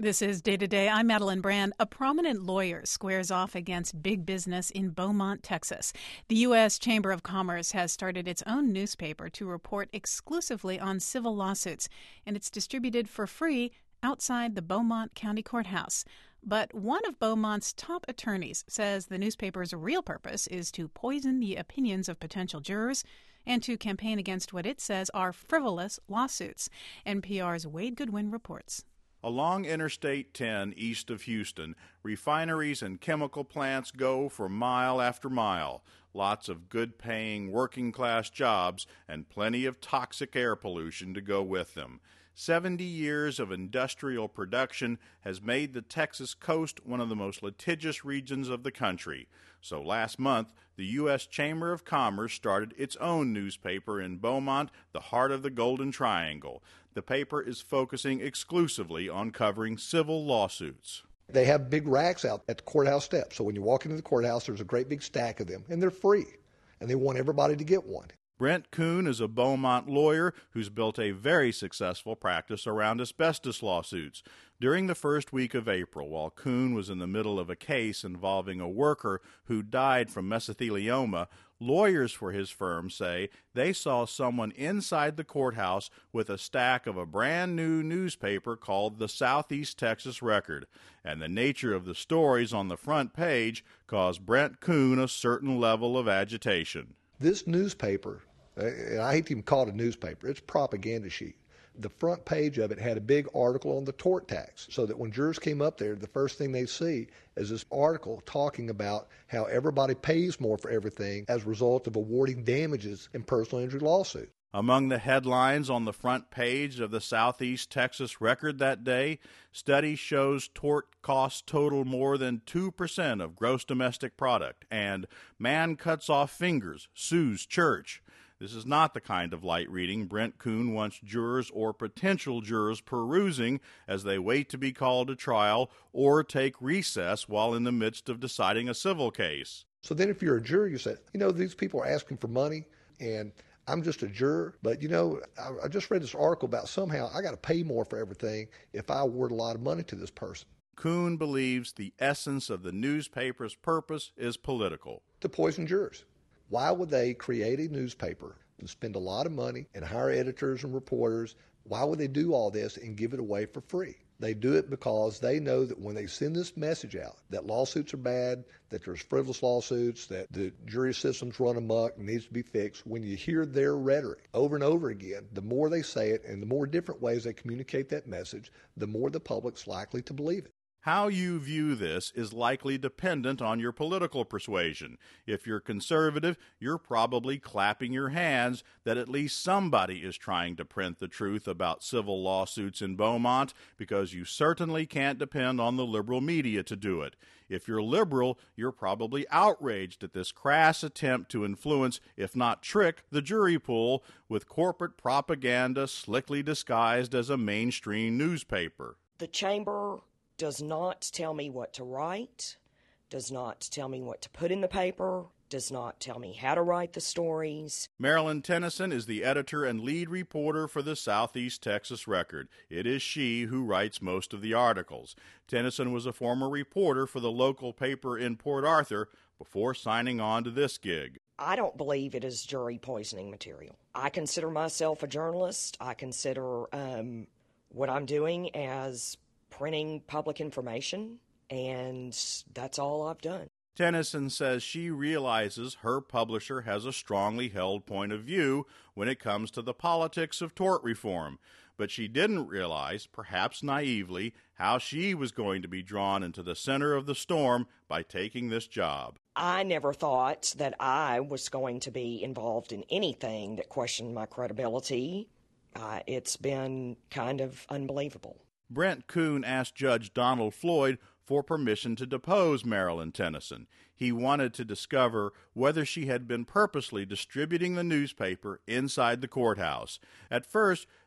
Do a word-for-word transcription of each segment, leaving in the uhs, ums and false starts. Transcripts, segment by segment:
This is Day to Day. I'm Madeline Brand. A prominent lawyer squares off against big business in Beaumont, Texas. The U S Chamber of Commerce has started its own newspaper to report exclusively on civil lawsuits, and it's distributed for free outside the Beaumont County Courthouse. But one of Beaumont's top attorneys says the newspaper's real purpose is to poison the opinions of potential jurors and to campaign against what it says are frivolous lawsuits. N P R's Wade Goodwin reports. Along Interstate ten east of Houston, refineries and chemical plants go for mile after mile. Lots of good-paying working-class jobs and plenty of toxic air pollution to go with them. Seventy years of industrial production has made the Texas coast one of the most litigious regions of the country. So last month, the U S Chamber of Commerce started its own newspaper in Beaumont, the heart of the Golden Triangle. The paper is focusing exclusively on covering civil lawsuits. They have big racks out at the courthouse steps. So when you walk into the courthouse, there's a great big stack of them, and they're free. And they want everybody to get one. Brent Kuhn is a Beaumont lawyer who's built a very successful practice around asbestos lawsuits. During the first week of April, while Kuhn was in the middle of a case involving a worker who died from mesothelioma, lawyers for his firm say they saw someone inside the courthouse with a stack of a brand new newspaper called the Southeast Texas Record. And the nature of the stories on the front page caused Brent Kuhn a certain level of agitation. This newspaper, and I hate to even call it a newspaper, it's a propaganda sheet. The front page of it had a big article on the tort tax, so that when jurors came up there, the first thing they see is this article talking about how everybody pays more for everything as a result of awarding damages in personal injury lawsuits. Among the headlines on the front page of the Southeast Texas Record that day, study shows tort costs total more than two percent of gross domestic product, and man cuts off fingers, sues church. This is not the kind of light reading Brent Kuhn wants jurors or potential jurors perusing as they wait to be called to trial or take recess while in the midst of deciding a civil case. So then if you're a juror, you say, you know, these people are asking for money, and I'm just a juror, but, you know, I, I just read this article about somehow I got to pay more for everything if I award a lot of money to this person. Kuhn believes the essence of the newspaper's purpose is political. To poison jurors. Why would they create a newspaper and spend a lot of money and hire editors and reporters? Why would they do all this and give it away for free? They do it because they know that when they send this message out, that lawsuits are bad, that there's frivolous lawsuits, that the jury system's run amok and needs to be fixed. When you hear their rhetoric over and over again, the more they say it and the more different ways they communicate that message, the more the public's likely to believe it. How you view this is likely dependent on your political persuasion. If you're conservative, you're probably clapping your hands that at least somebody is trying to print the truth about civil lawsuits in Beaumont, because you certainly can't depend on the liberal media to do it. If you're liberal, you're probably outraged at this crass attempt to influence, if not trick, the jury pool with corporate propaganda slickly disguised as a mainstream newspaper. The Chamber does not tell me what to write, does not tell me what to put in the paper, does not tell me how to write the stories. Marilyn Tennyson is the editor and lead reporter for the Southeast Texas Record. It is she who writes most of the articles. Tennyson was a former reporter for the local paper in Port Arthur before signing on to this gig. I don't believe it is jury poisoning material. I consider myself a journalist. I consider um, what I'm doing as printing public information, and that's all I've done. Tennyson says she realizes her publisher has a strongly held point of view when it comes to the politics of tort reform, but she didn't realize, perhaps naively, how she was going to be drawn into the center of the storm by taking this job. I never thought that I was going to be involved in anything that questioned my credibility. Uh, it's been kind of unbelievable. Brent Kuhn asked Judge Donald Floyd for permission to depose Marilyn Tennyson. He wanted to discover whether she had been purposely distributing the newspaper inside the courthouse. At first,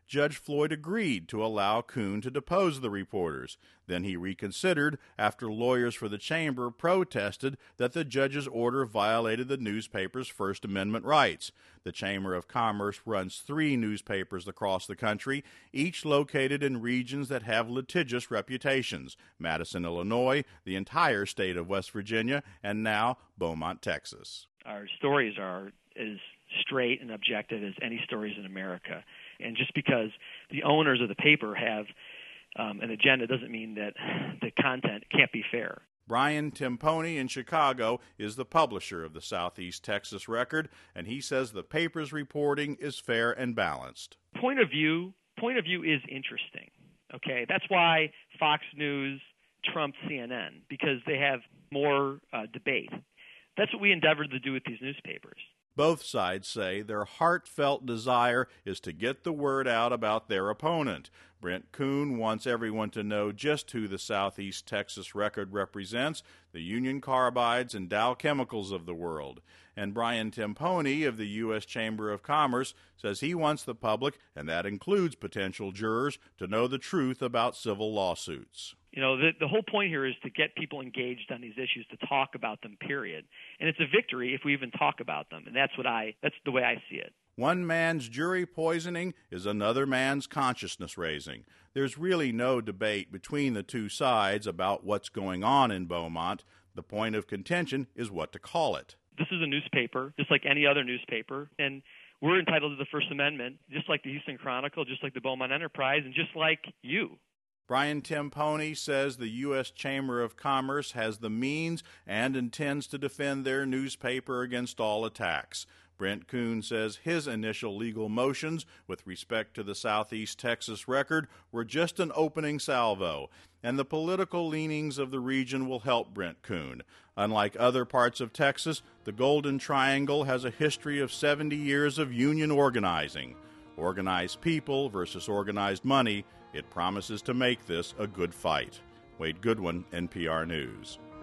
Judge Floyd agreed to allow Kuhn to depose the reporters. Then he reconsidered after lawyers for the chamber protested that the judge's order violated the newspaper's First Amendment rights. The Chamber of Commerce runs three newspapers across the country, each located in regions that have litigious reputations: Madison, Illinois, the entire state of West Virginia, and now Beaumont, Texas. Our stories are as straight and objective as any stories in America. And just because the owners of the paper have um, an agenda doesn't mean that the content can't be fair. Brian Timpone in Chicago is the publisher of the Southeast Texas Record, and he says the paper's reporting is fair and balanced. Point of view, point of view is interesting. Okay, that's why Fox News trumps C N N, because they have more uh, debate. That's what we endeavored to do with these newspapers. Both sides say their heartfelt desire is to get the word out about their opponent. Brent Kuhn wants everyone to know just who the Southeast Texas Record represents, the Union Carbides and Dow Chemicals of the world. And Brian Timpone of the U S Chamber of Commerce says he wants the public, and that includes potential jurors, to know the truth about civil lawsuits. You know, the, the whole point here is to get people engaged on these issues, to talk about them, period. And it's a victory if we even talk about them. And that's what I, that's the way I see it. One man's jury poisoning is another man's consciousness raising. There's really no debate between the two sides about what's going on in Beaumont. The point of contention is what to call it. This is a newspaper, just like any other newspaper, and we're entitled to the First Amendment, just like the Houston Chronicle, just like the Beaumont Enterprise, and just like you. Brian Timpone says the U S Chamber of Commerce has the means and intends to defend their newspaper against all attacks. Brent Kuhn says his initial legal motions with respect to the Southeast Texas Record were just an opening salvo, and the political leanings of the region will help Brent Kuhn. Unlike other parts of Texas, the Golden Triangle has a history of seventy years of union organizing. Organized people versus organized money, it promises to make this a good fight. Wade Goodwin, N P R News.